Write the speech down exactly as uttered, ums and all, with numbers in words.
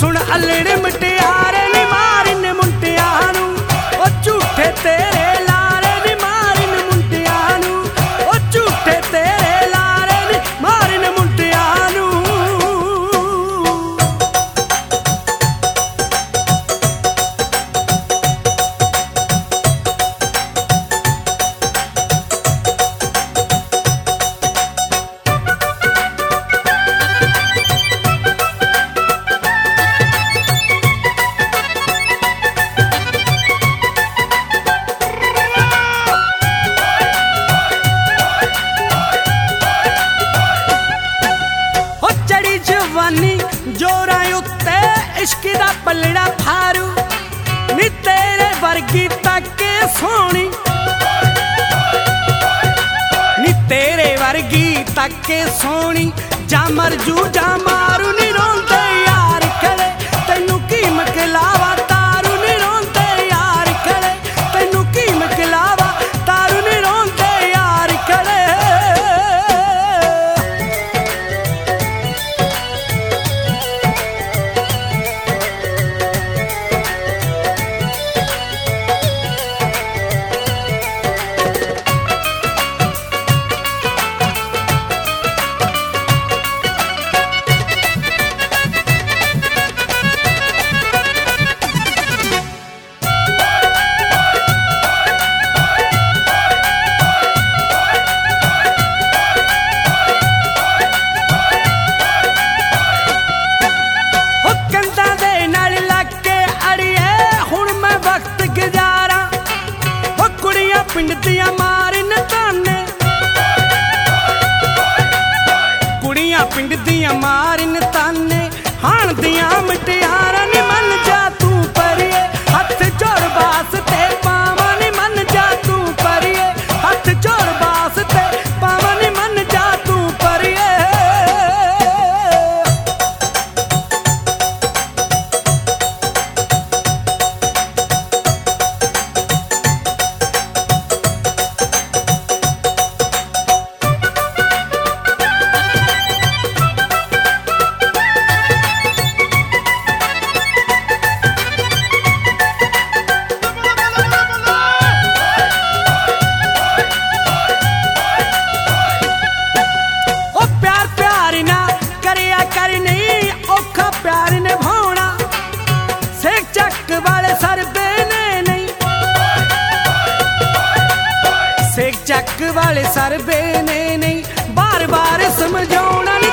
सुन अल्लड़ मटियारे नी Marin मुंडियां नूं ओ झूठे तेरे लारे नी मारिन मुंडियां नूं ओ झूठे तेरे लारे नी मारिन मुंडियां नूं। जोरां उत्ते इश्क दा पलड़ा फारू नी तेरे वर्गी तक सोहनी नी तेरे वर्गी तक सोहनी जा मर जू जा मारू नी रोंदे यार खड़े तैनू की मकलावा तारू नी रोंदे यार खड़े तैनू की मकलावा तारू नी रोंदे यार खड़े। पिंड दियां मारिन ताने कुड़ियां पिंड दियां मारिन ताने हाण दियां मटियारां नी मन जा तू परिए हथ जोड़ वास्ते पावां नी मन जा तू परिए हथ जोड़ वास्ते पावां नी मन जा तू परिए। सेक चक वाले सरबे ने नहीं बार बार समझाउणा।